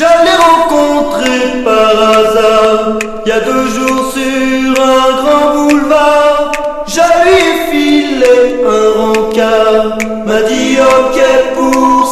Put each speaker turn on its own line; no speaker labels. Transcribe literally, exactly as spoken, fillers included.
Je l'ai rencontré par hasard, il y a deux jours sur un grand boulevard. Je lui ai filé un rencard, m'a dit ok pour